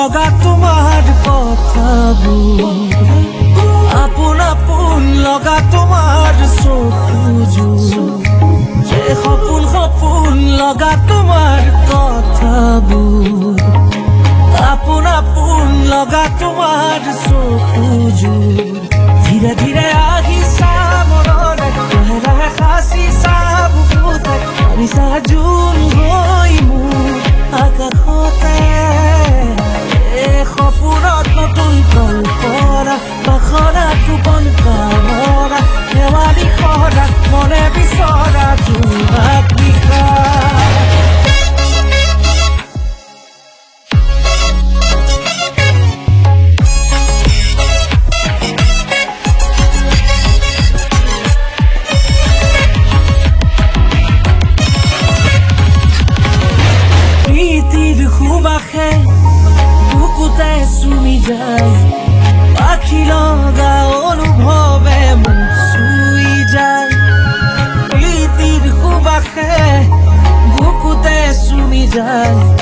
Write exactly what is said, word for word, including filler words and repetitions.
লগা তোমাৰ কথাবোৰ আপোন আপোন লগা তোমাৰ চকুযোৰ যে সপোন সপোন লগা তোমাৰ কথাবোৰ আপোন আপোন লগা তোমাৰ চকুযোৰ ধীৰে ধীৰে আহিছা মনলৈ লাহে লাহে সাঁচিছা বুকুতে আনিছা জোন হৈ মোৰ আকাশতে এই সপোনত নতুন কল্পনা বাসনা কোপন কামনা দেৱালী সৰা মনে বিচৰা জোনাক নিশা সুবাসে বুকুতে চুমি যায় পাখি লগা অনুভৱে মোক চুই যায় প্ৰীতিৰ সুবাসে বুকুতে চুমি যায়